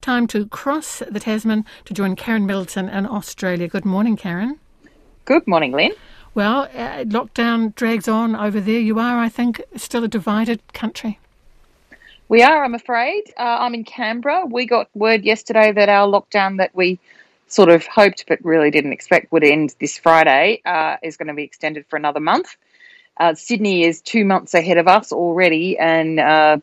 Time to cross the Tasman to join Karen Middleton in Australia. Good morning, Karen. Good morning, Lynn. Well, lockdown drags on over there. You are, I think, still a divided country. We are, I'm afraid. I'm in Canberra. We got word yesterday that our lockdown that we sort of hoped but really didn't expect would end this Friday is going to be extended for another month. Sydney is 2 months ahead of us already, and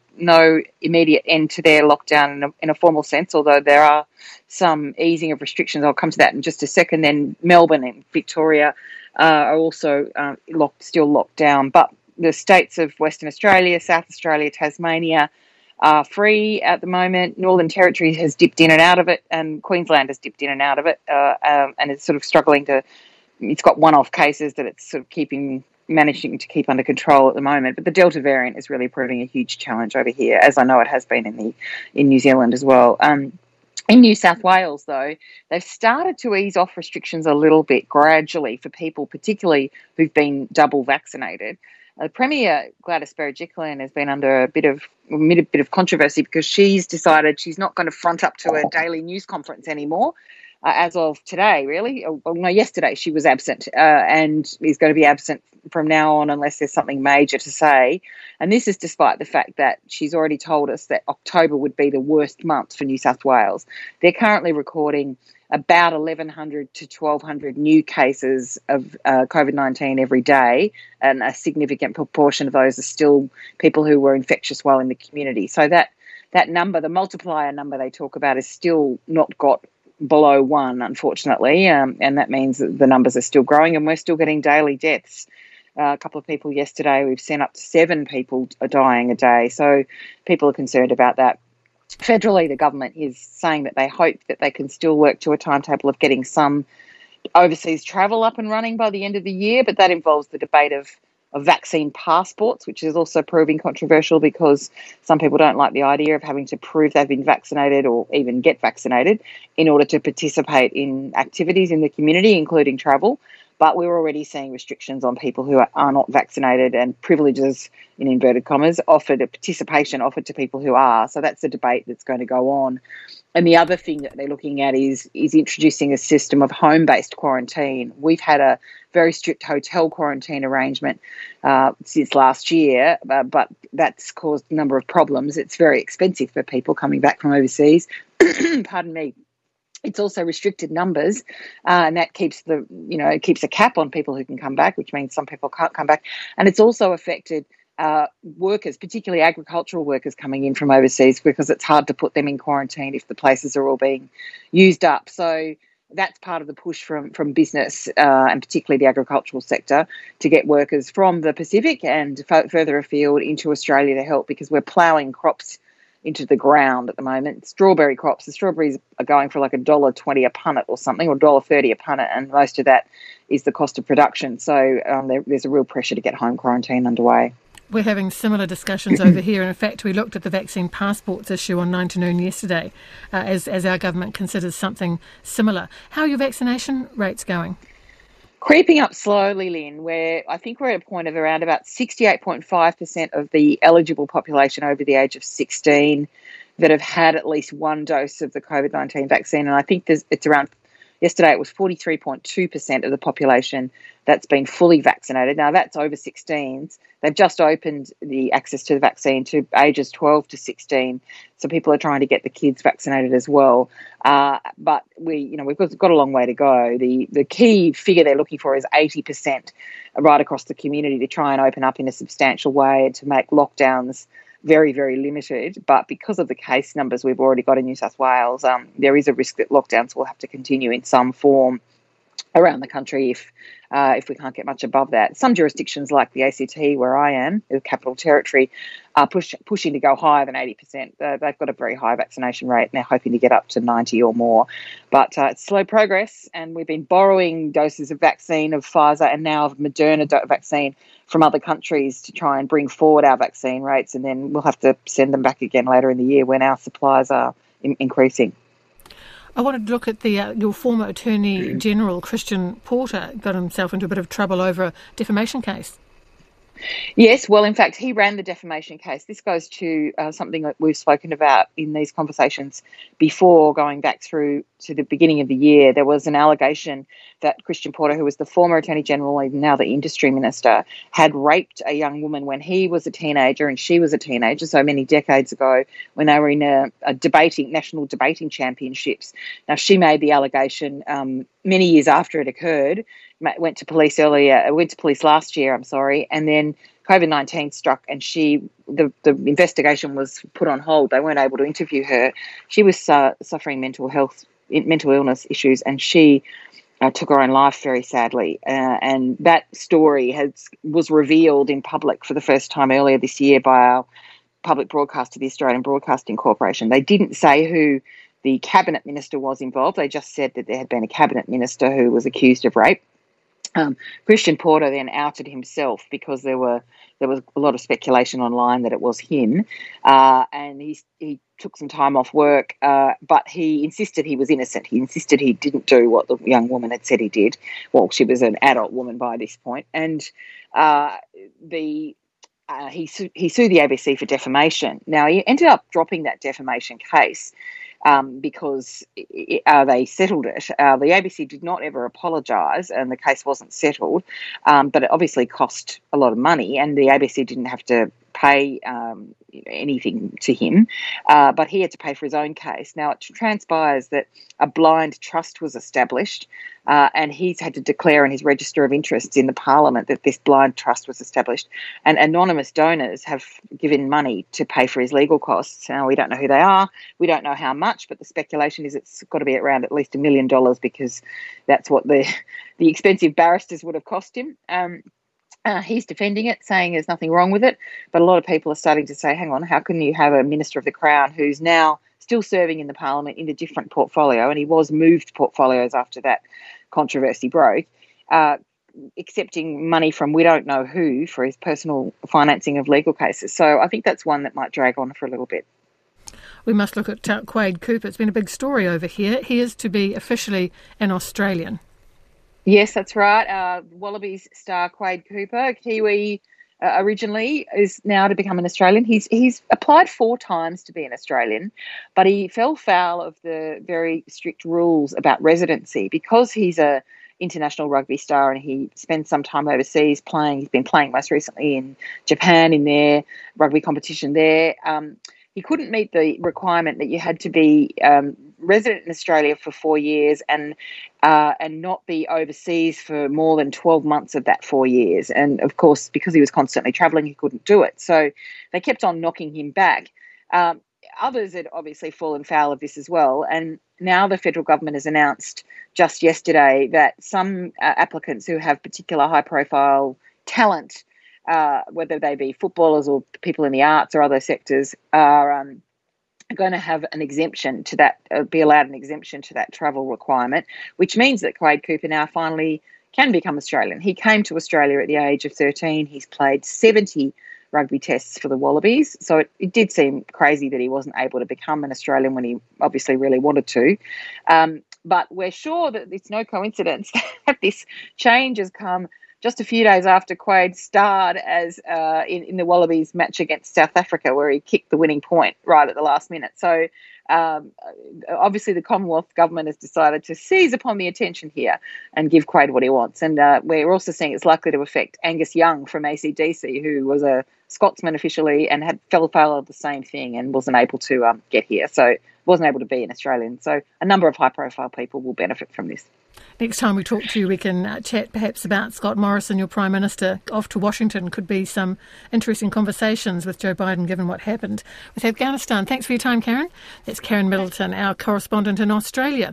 no immediate end to their lockdown in a formal sense, although there are some easing of restrictions. I'll come to that in just a second. Then Melbourne and Victoria are also still locked down. But the states of Western Australia, South Australia, Tasmania are free at the moment. Northern Territory has dipped in and out of it, and Queensland has dipped in and out of it, and it's sort of struggling to... It's got one-off cases that it's sort of managing to keep under control at the moment. But the Delta variant is really proving a huge challenge over here, as I know it has been in New Zealand as well. In New South Wales, though, they've started to ease off restrictions a little bit gradually for people, particularly who've been double vaccinated. Premier Gladys Berejiklian has been under a bit of controversy because she's decided she's not going to front up to a daily news conference anymore. As of today, really. Yesterday she was absent and is going to be absent from now on unless there's something major to say. And this is despite the fact that she's already told us that October would be the worst month for New South Wales. They're currently recording about 1,100 to 1,200 new cases of COVID-19 every day, and a significant proportion of those are still people who were infectious while in the community. So that number, the multiplier number they talk about, is still not got below 1, unfortunately, and that means that the numbers are still growing and we're still getting daily deaths. A couple of people yesterday, we've seen up to 7 people are dying a day, so people are concerned about that. Federally, the government is saying that they hope that they can still work to a timetable of getting some overseas travel up and running by the end of the year, but that involves the debate of vaccine passports, which is also proving controversial because some people don't like the idea of having to prove they've been vaccinated or even get vaccinated in order to participate in activities in the community, including travel. But we're already seeing restrictions on people who are not vaccinated and privileges, in inverted commas, participation offered to people who are. So that's a debate that's going to go on. And the other thing that they're looking at is introducing a system of home-based quarantine. We've had a very strict hotel quarantine arrangement since last year, but that's caused a number of problems. It's very expensive for people coming back from overseas. Pardon me. It's also restricted numbers, and that keeps a cap on people who can come back, which means some people can't come back. And it's also affected workers, particularly agricultural workers coming in from overseas, because it's hard to put them in quarantine if the places are all being used up. So that's part of the push from business and particularly the agricultural sector to get workers from the Pacific and further afield into Australia to help, because we're ploughing crops into the ground at the moment. Strawberry crops, the strawberries are going for like $1.20 a punnet or something, or $1.30 a punnet, and most of that is the cost of production. So there's a real pressure to get home quarantine underway. We're having similar discussions over here. And in fact, we looked at the vaccine passports issue on 9 to Noon yesterday as our government considers something similar. How are your vaccination rates going? Creeping up slowly, Lynn, where I think we're at a point of around about 68.5% of the eligible population over the age of 16 that have had at least one dose of the COVID-19 vaccine. And I think it's around, yesterday it was 43.2% of the population that's been fully vaccinated. Now, that's over 16s. They've just opened the access to the vaccine to ages 12 to 16. So people are trying to get the kids vaccinated as well. But we've got a long way to go. The key figure they're looking for is 80% right across the community to try and open up in a substantial way and to make lockdowns very, very limited. But because of the case numbers we've already got in New South Wales, there is a risk that lockdowns will have to continue in some form around the country if we can't get much above that. Some jurisdictions like the ACT, where I am, the Capital Territory, are pushing to go higher than 80%. They've got a very high vaccination rate and they're hoping to get up to 90 or more. But it's slow progress, and we've been borrowing doses of vaccine of Pfizer and now of Moderna vaccine from other countries to try and bring forward our vaccine rates, and then we'll have to send them back again later in the year when our supplies are increasing. I wanted to look at your former Attorney General, Christian Porter, got himself into a bit of trouble over a defamation case. Yes, well, in fact, he ran the defamation case. This goes to something that we've spoken about in these conversations before, going back through to the beginning of the year. There was an allegation that Christian Porter, who was the former Attorney General and now the Industry Minister, had raped a young woman when he was a teenager and she was a teenager, so many decades ago, when they were in a national debating championships. Now, she made the allegation many years after it occurred. Went to police last year, and then COVID-19 struck and the investigation was put on hold. They weren't able to interview her. She was suffering mental illness issues, and she took her own life very sadly. And that story was revealed in public for the first time earlier this year by our public broadcaster, the Australian Broadcasting Corporation. They didn't say who the cabinet minister was involved. They just said that there had been a cabinet minister who was accused of rape. Christian Porter then outed himself because there was a lot of speculation online that it was him, and he took some time off work, but he insisted he was innocent. He insisted he didn't do what the young woman had said he did. Well, she was an adult woman by this point, and he sued the ABC for defamation. Now, he ended up dropping that defamation case because they settled it. The ABC did not ever apologise, and the case wasn't settled, but it obviously cost a lot of money, and the ABC didn't have to pay anything to him, but he had to pay for his own case. Now, it transpires that a blind trust was established, and he's had to declare in his register of interests in the Parliament that this blind trust was established, and anonymous donors have given money to pay for his legal costs. Now, we don't know who they are, we don't know how much, but the speculation is it's got to be around at least $1 million, because that's what the expensive barristers would have cost him. He's defending it, saying there's nothing wrong with it, but a lot of people are starting to say, hang on, how can you have a Minister of the Crown who's now still serving in the Parliament in a different portfolio, and he was moved portfolios after that controversy broke, accepting money from we don't know who for his personal financing of legal cases. So I think that's one that might drag on for a little bit. We must look at Quade Cooper. It's been a big story over here. He is to be officially an Australian. Yes, that's right. Wallabies star Quade Cooper, Kiwi originally, is now to become an Australian. He's applied 4 times to be an Australian, but he fell foul of the very strict rules about residency because he's a international rugby star and he spends some time overseas playing. He's been playing most recently in Japan in their rugby competition there. He couldn't meet the requirement that you had to be resident in Australia for 4 years and not be overseas for more than 12 months of that 4 years. And, of course, because he was constantly travelling, he couldn't do it. So they kept on knocking him back. Others had obviously fallen foul of this as well. And now the federal government has announced just yesterday that some applicants who have particular high-profile talent, whether they be footballers or people in the arts or other sectors, are going to have an exemption to that, be allowed an exemption to that travel requirement, which means that Quade Cooper now finally can become Australian. He came to Australia at the age of 13. He's played 70 rugby tests for the Wallabies. So it did seem crazy that he wasn't able to become an Australian when he obviously really wanted to. But we're sure that it's no coincidence that this change has come just a few days after Quade starred as in the Wallabies match against South Africa, where he kicked the winning point right at the last minute. So obviously the Commonwealth government has decided to seize upon the attention here and give Quade what he wants. And we're also seeing it's likely to affect Angus Young from AC/DC, who was a Scotsman officially and fell foul of the same thing and wasn't able to get here. So wasn't able to be an Australian. So a number of high-profile people will benefit from this. Next time we talk to you, we can chat perhaps about Scott Morrison, your Prime Minister, off to Washington. Could be some interesting conversations with Joe Biden, given what happened with Afghanistan. Thanks for your time, Karen. That's Karen Middleton, our correspondent in Australia.